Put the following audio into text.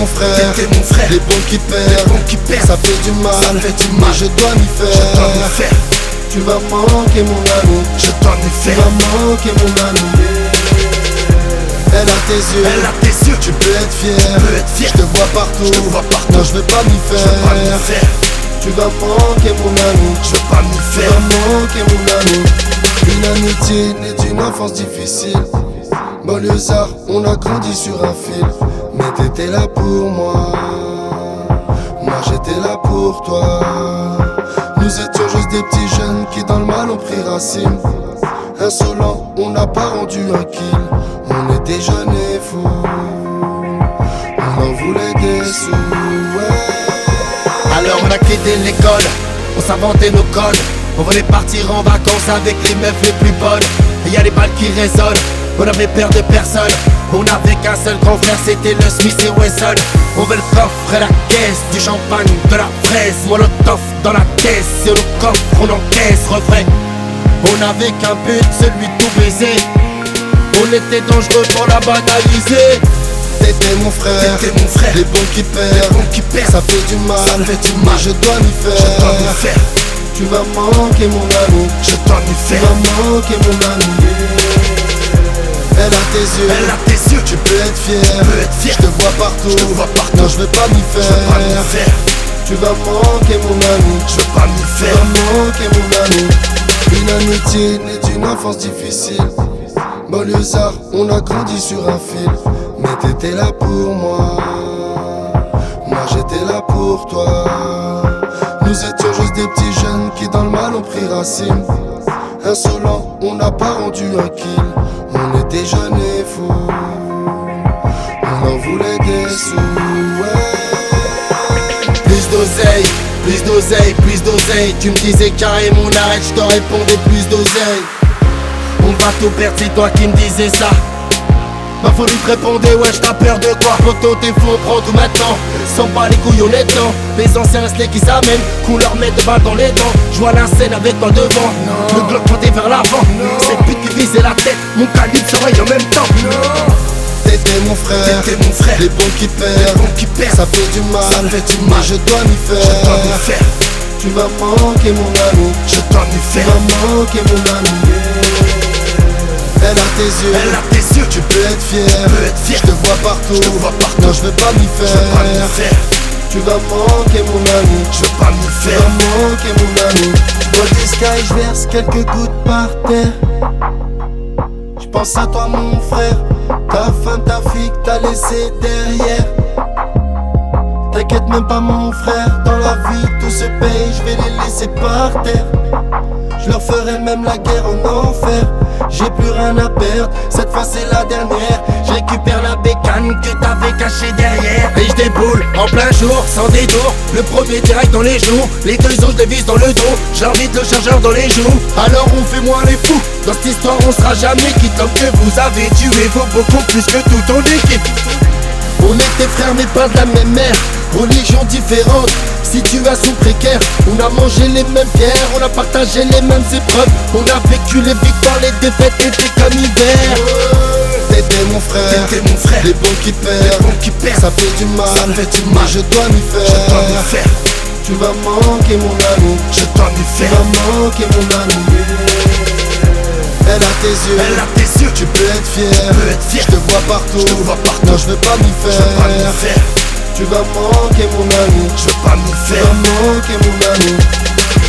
mon frère, les bons qui perdent, ça fait du mal, mais je dois m'y faire. Tu vas manquer mon amour, tu vas manquer mon amour. Elle a tes yeux, tu peux être fier, je te vois partout, non je veux pas m'y faire. Tu vas manquer mon amour, tu vas manquer mon amour. Une amitié née d'une enfance difficile. Banlieusard, on a grandi sur un fil. Mais t'étais là pour moi, moi j'étais là pour toi. Nous étions juste des petits jeunes qui dans le mal ont pris racine. Insolents, on n'a pas rendu un kill. On était jeunes et fous, on en voulait des sous, ouais. Alors on a quitté l'école, on s'inventait nos codes. On voulait partir en vacances avec les meufs les plus bonnes. Et y'a les balles qui résonnent, on avait peur de personne. On avait qu'un seul grand frère, c'était le Smith et Wesson. On veut le coffre et la caisse, du champagne, de la fraise. Molotov dans la caisse, c'est le coffre, on encaisse, refrain. On avait qu'un but, celui de tout baiser. On était dangereux pour la banaliser. T'étais mon frère, les bons qui perdent, ça fait du mal, mais je dois m'y faire. Tu vas manquer mon amour, tu vas manquer mon amour. Elle a tes yeux, tu peux être fier, je te vois partout, non je veux pas m'y faire. Tu vas manquer mon amour, tu vas manquer mon amour. Une amitié née d'une enfance difficile. Banlieusard, on a grandi sur un fil. Mais t'étais là pour moi, moi j'étais là pour toi. Nous étions juste des petits jeunes qui dans le mal ont pris racine. Insolents, on n'a pas rendu un kill. On était jeunes et fous, on en voulait des sous, ouais. Plus d'oseille, plus d'oseille, plus d'oseille. Tu me disais carrément on arrête, je te répondais plus d'oseille. On va tout perdre, c'est toi qui me disais ça. Ma folie te répondait, ouais t'as peur de quoi? Poto t'es fou, on prend tout maintenant. Sans pas les couilles honnêtement. Les anciens restés qui s'amènent, qu'on leur mette des balles dans les dents. J'vois la scène avec toi devant, le Glock pointé vers l'avant. C'est pute qui visait la tête, mon calibre s'oreille en même temps. T'étais mon frère, les bons qui perdent, ça fait du mal, mais je dois m'y faire. Tu vas manquer mon amour, tu vas manquer mon amour. Elle a tes yeux, tu peux être fier, je te vois partout, non je veux pas m'y faire. Tu vas manquer mon amour, tu vas manquer mon amour. Dans le sky, je verse quelques gouttes par terre. Je pense à toi mon frère, ta femme, ta fille que t'as laissé derrière. T'inquiète même pas mon frère, dans la vie tout se paye, je vais les laisser par terre. Je leur ferai même la guerre en enfer. J'ai plus rien à perdre, cette fois c'est la dernière. Je récupère la bécane que t'avais cachée derrière. Et je déboule en plein jour, sans détour. Le premier direct dans les jours, les deux autres je les vise dans le dos. J'invite le chargeur dans les joues. Alors on fait moins les fous, dans cette histoire on sera jamais quitte. L'homme que vous avez tué vaut beaucoup plus que tout ton équipe. On était frères mais pas de la même mère, religion différente, situation précaire. On a mangé les mêmes pierres, on a partagé les mêmes épreuves. On a vécu les victoires, les défaites étaient comme hiver. T'étais mon frère, les bons qui perdent, ça fait du mal, mais je dois m'y faire. Tu vas manquer mon amour, tu vas manquer mon amour. Elle a tes yeux, tu peux être fier, je te vois partout, non je veux pas m'y faire. Tu vas manquer mon amour, tu vas manquer mon amour.